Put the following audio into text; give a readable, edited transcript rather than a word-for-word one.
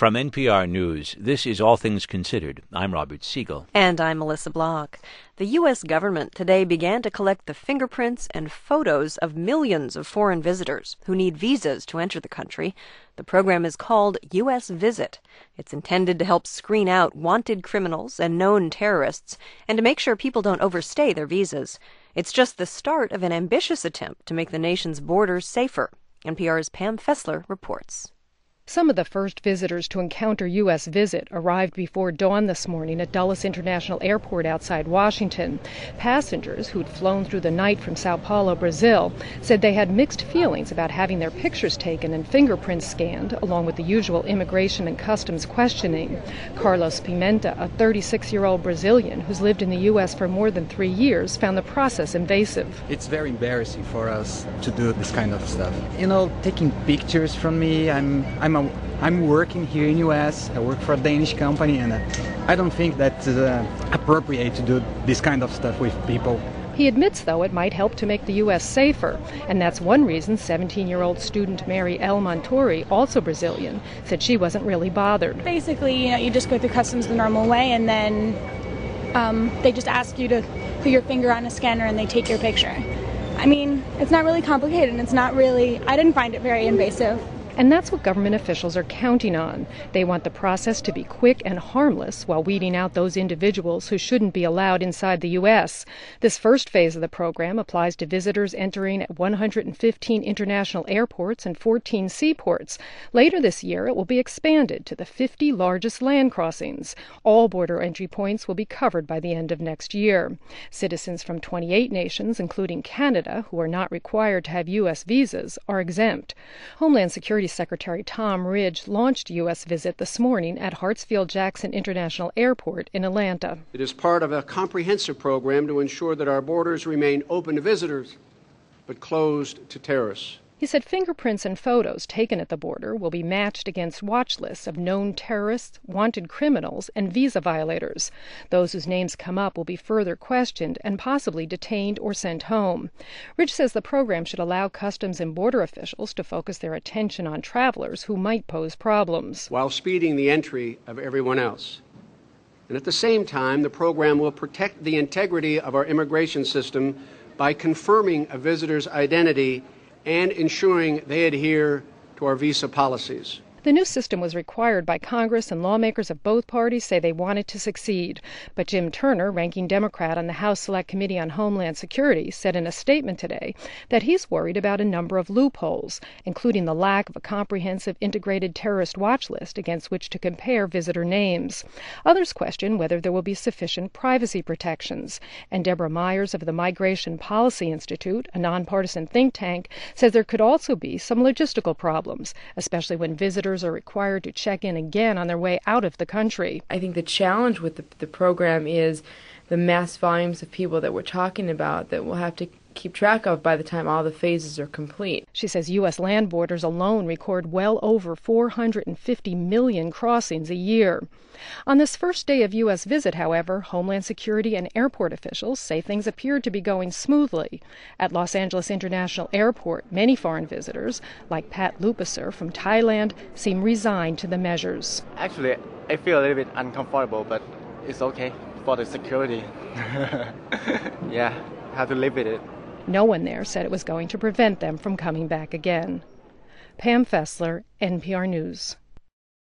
From NPR News, this is All Things Considered. I'm Robert Siegel. And I'm Melissa Block. The U.S. government today began to collect the fingerprints and photos of millions of foreign visitors who need visas to enter the country. The program is called U.S. Visit. It's intended to help screen out wanted criminals and known terrorists and to make sure people don't overstay their visas. It's just the start of an ambitious attempt to make the nation's borders safer. NPR's Pam Fessler reports. Some of the first visitors to encounter U.S. Visit arrived before dawn this morning at Dulles International Airport outside Washington. Passengers who'd flown through the night from Sao Paulo, Brazil, said they had mixed feelings about having their pictures taken and fingerprints scanned, along with the usual immigration and customs questioning. Carlos Pimenta, a 36-year-old Brazilian who's lived in the U.S. for more than 3 years, found the process invasive. It's very embarrassing for us to do this kind of stuff. Taking pictures from me, I'm working here in U.S. I work for a Danish company, and I don't think that's appropriate to do this kind of stuff with people. He admits, though, it might help to make the U.S. safer, and that's one reason 17-year-old student Mary L. Montori, also Brazilian, said she wasn't really bothered. Basically, you just go through customs the normal way, and then they just ask you to put your finger on a scanner and they take your picture. I mean, it's not really complicated, and I didn't find it very invasive. And that's what government officials are counting on. They want the process to be quick and harmless while weeding out those individuals who shouldn't be allowed inside the U.S. This first phase of the program applies to visitors entering at 115 international airports and 14 seaports. Later this year, it will be expanded to the 50 largest land crossings. All border entry points will be covered by the end of next year. Citizens from 28 nations, including Canada, who are not required to have U.S. visas, are exempt. Homeland Security Secretary Tom Ridge launched U.S. Visit this morning at Hartsfield-Jackson International Airport in Atlanta. It is part of a comprehensive program to ensure that our borders remain open to visitors, but closed to terrorists. He said fingerprints and photos taken at the border will be matched against watch lists of known terrorists, wanted criminals, and visa violators. Those whose names come up will be further questioned and possibly detained or sent home. Ridge says the program should allow Customs and Border officials to focus their attention on travelers who might pose problems, while speeding the entry of everyone else. And at the same time, the program will protect the integrity of our immigration system by confirming a visitor's identity and ensuring they adhere to our visa policies. The new system was required by Congress, and lawmakers of both parties say they want it to succeed. But Jim Turner, ranking Democrat on the House Select Committee on Homeland Security, said in a statement today that he's worried about a number of loopholes, including the lack of a comprehensive integrated terrorist watch list against which to compare visitor names. Others question whether there will be sufficient privacy protections. And Deborah Myers of the Migration Policy Institute, a nonpartisan think tank, says there could also be some logistical problems, especially when visitors are required to check in again on their way out of the country. I think the challenge with the program is the mass volumes of people that we're talking about that we'll have to keep track of by the time all the phases are complete. She says U.S. land borders alone record well over 450 million crossings a year. On this first day of U.S. Visit, however, Homeland Security and airport officials say things appeared to be going smoothly. At Los Angeles International Airport, many foreign visitors, like Pat Lupaser from Thailand, seem resigned to the measures. Actually, I feel a little bit uncomfortable, but it's okay for the security. Yeah, have to live with it. No one there said it was going to prevent them from coming back again. Pam Fessler, NPR News.